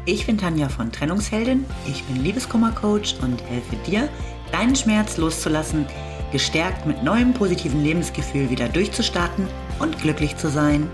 Ich bin Tanja von Trennungsheldin, ich bin Liebeskummer-Coach und helfe dir, deinen Schmerz loszulassen, gestärkt mit neuem positiven Lebensgefühl wieder durchzustarten und glücklich zu sein.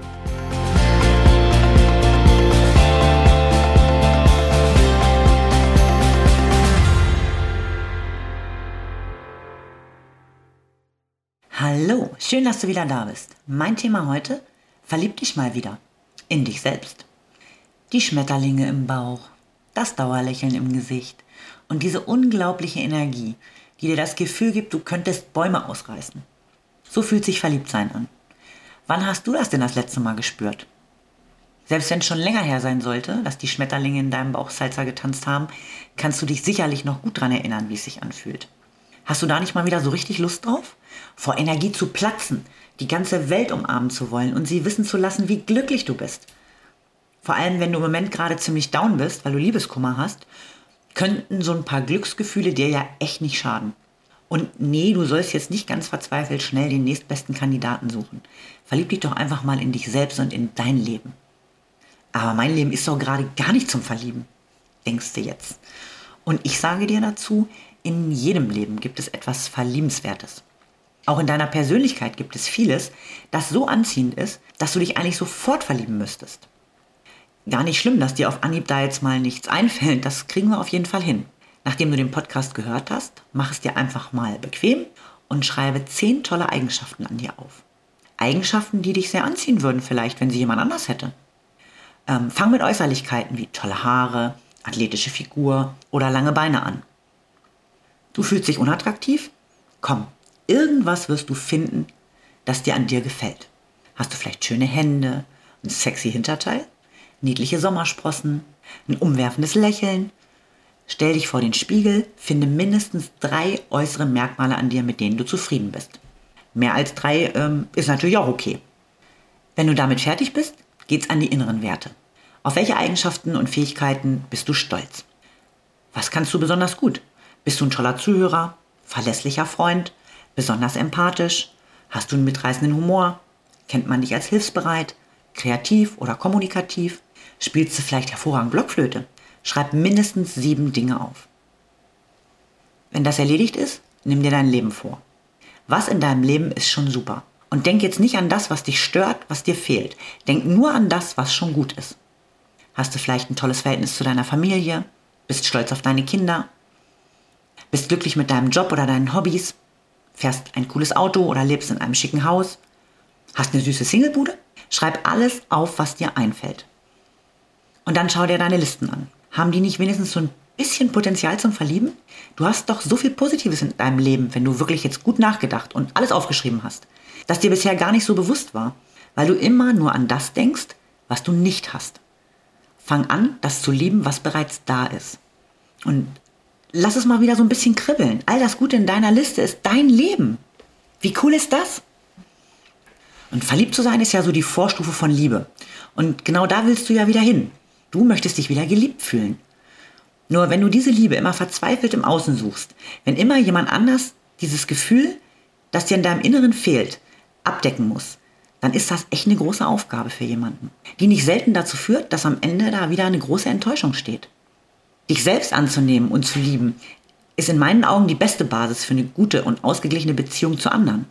Hallo, schön, dass du wieder da bist. Mein Thema heute: Verlieb dich mal wieder in dich selbst. Die Schmetterlinge im Bauch, das Dauerlächeln im Gesicht und diese unglaubliche Energie, die dir das Gefühl gibt, du könntest Bäume ausreißen. So fühlt sich Verliebtsein an. Wann hast du das denn das letzte Mal gespürt? Selbst wenn es schon länger her sein sollte, dass die Schmetterlinge in deinem Bauch Salsa getanzt haben, kannst du dich sicherlich noch gut daran erinnern, wie es sich anfühlt. Hast du da nicht mal wieder so richtig Lust drauf? Vor Energie zu platzen, die ganze Welt umarmen zu wollen und sie wissen zu lassen, wie glücklich du bist. Vor allem, wenn du im Moment gerade ziemlich down bist, weil du Liebeskummer hast, könnten so ein paar Glücksgefühle dir ja echt nicht schaden. Und nee, du sollst jetzt nicht ganz verzweifelt schnell den nächstbesten Kandidaten suchen. Verlieb dich doch einfach mal in dich selbst und in dein Leben. Aber mein Leben ist doch gerade gar nicht zum Verlieben, denkst du jetzt. Und ich sage dir dazu, in jedem Leben gibt es etwas Verliebenswertes. Auch in deiner Persönlichkeit gibt es vieles, das so anziehend ist, dass du dich eigentlich sofort verlieben müsstest. Gar nicht schlimm, dass dir auf Anhieb da jetzt mal nichts einfällt, das kriegen wir auf jeden Fall hin. Nachdem du den Podcast gehört hast, mach es dir einfach mal bequem und schreibe 10 tolle Eigenschaften an dir auf. Eigenschaften, die dich sehr anziehen würden vielleicht, wenn sie jemand anders hätte. Fang mit Äußerlichkeiten wie tolle Haare, athletische Figur oder lange Beine an. Du fühlst dich unattraktiv? Komm, irgendwas wirst du finden, das dir an dir gefällt. Hast du vielleicht schöne Hände, ein sexy Hinterteil? Niedliche Sommersprossen, ein umwerfendes Lächeln. Stell dich vor den Spiegel, finde mindestens 3 äußere Merkmale an dir, mit denen du zufrieden bist. Mehr als 3 ist natürlich auch okay. Wenn du damit fertig bist, geht's an die inneren Werte. Auf welche Eigenschaften und Fähigkeiten bist du stolz? Was kannst du besonders gut? Bist du ein toller Zuhörer, verlässlicher Freund, besonders empathisch? Hast du einen mitreißenden Humor? Kennt man dich als hilfsbereit, kreativ oder kommunikativ? Spielst du vielleicht hervorragend Blockflöte? Schreib mindestens 7 Dinge auf. Wenn das erledigt ist, nimm dir dein Leben vor. Was in deinem Leben ist schon super? Und denk jetzt nicht an das, was dich stört, was dir fehlt. Denk nur an das, was schon gut ist. Hast du vielleicht ein tolles Verhältnis zu deiner Familie? Bist stolz auf deine Kinder? Bist glücklich mit deinem Job oder deinen Hobbys? Fährst ein cooles Auto oder lebst in einem schicken Haus? Hast eine süße Singlebude? Schreib alles auf, was dir einfällt. Und dann schau dir deine Listen an. Haben die nicht wenigstens so ein bisschen Potenzial zum Verlieben? Du hast doch so viel Positives in deinem Leben, wenn du wirklich jetzt gut nachgedacht und alles aufgeschrieben hast, das dir bisher gar nicht so bewusst war, weil du immer nur an das denkst, was du nicht hast. Fang an, das zu lieben, was bereits da ist. Und lass es mal wieder so ein bisschen kribbeln. All das Gute in deiner Liste ist dein Leben. Wie cool ist das? Und verliebt zu sein ist ja so die Vorstufe von Liebe. Und genau da willst du ja wieder hin. Du möchtest dich wieder geliebt fühlen. Nur wenn du diese Liebe immer verzweifelt im Außen suchst, wenn immer jemand anders dieses Gefühl, das dir in deinem Inneren fehlt, abdecken muss, dann ist das echt eine große Aufgabe für jemanden, die nicht selten dazu führt, dass am Ende da wieder eine große Enttäuschung steht. Dich selbst anzunehmen und zu lieben, ist in meinen Augen die beste Basis für eine gute und ausgeglichene Beziehung zu anderen.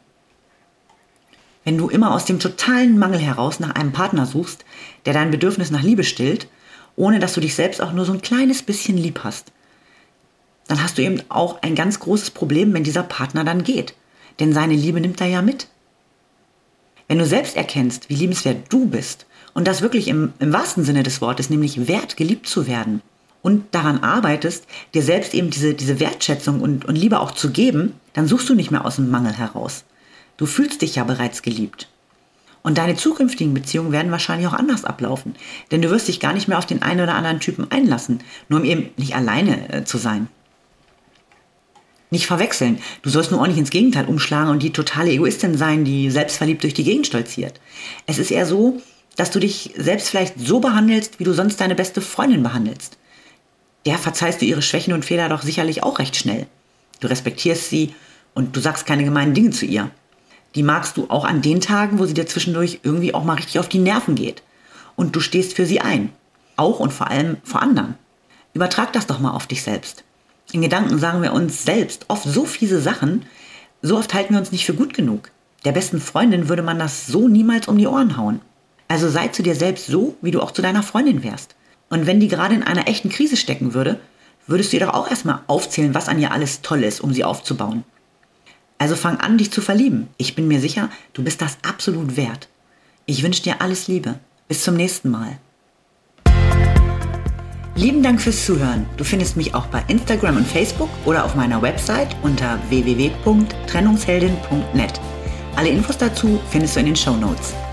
Wenn du immer aus dem totalen Mangel heraus nach einem Partner suchst, der dein Bedürfnis nach Liebe stillt, ohne dass du dich selbst auch nur so ein kleines bisschen lieb hast, dann hast du eben auch ein ganz großes Problem, wenn dieser Partner dann geht. Denn seine Liebe nimmt er ja mit. Wenn du selbst erkennst, wie liebenswert du bist und das wirklich im wahrsten Sinne des Wortes, nämlich wert, geliebt zu werden, und daran arbeitest, dir selbst eben diese Wertschätzung und Liebe auch zu geben, dann suchst du nicht mehr aus dem Mangel heraus. Du fühlst dich ja bereits geliebt. Und deine zukünftigen Beziehungen werden wahrscheinlich auch anders ablaufen. Denn du wirst dich gar nicht mehr auf den einen oder anderen Typen einlassen, nur um eben nicht alleine zu sein. Nicht verwechseln. Du sollst nur auch nicht ins Gegenteil umschlagen und die totale Egoistin sein, die selbstverliebt durch die Gegend stolziert. Es ist eher so, dass du dich selbst vielleicht so behandelst, wie du sonst deine beste Freundin behandelst. Der verzeihst du ihre Schwächen und Fehler doch sicherlich auch recht schnell. Du respektierst sie und du sagst keine gemeinen Dinge zu ihr. Die magst du auch an den Tagen, wo sie dir zwischendurch irgendwie auch mal richtig auf die Nerven geht. Und du stehst für sie ein. Auch und vor allem vor anderen. Übertrag das doch mal auf dich selbst. In Gedanken sagen wir uns selbst oft so fiese Sachen, so oft halten wir uns nicht für gut genug. Der besten Freundin würde man das so niemals um die Ohren hauen. Also sei zu dir selbst so, wie du auch zu deiner Freundin wärst. Und wenn die gerade in einer echten Krise stecken würde, würdest du ihr doch auch erstmal aufzählen, was an ihr alles toll ist, um sie aufzubauen. Also fang an, dich zu verlieben. Ich bin mir sicher, du bist das absolut wert. Ich wünsche dir alles Liebe. Bis zum nächsten Mal. Lieben Dank fürs Zuhören. Du findest mich auch bei Instagram und Facebook oder auf meiner Website unter www.trennungsheldin.net. Alle Infos dazu findest du in den Shownotes.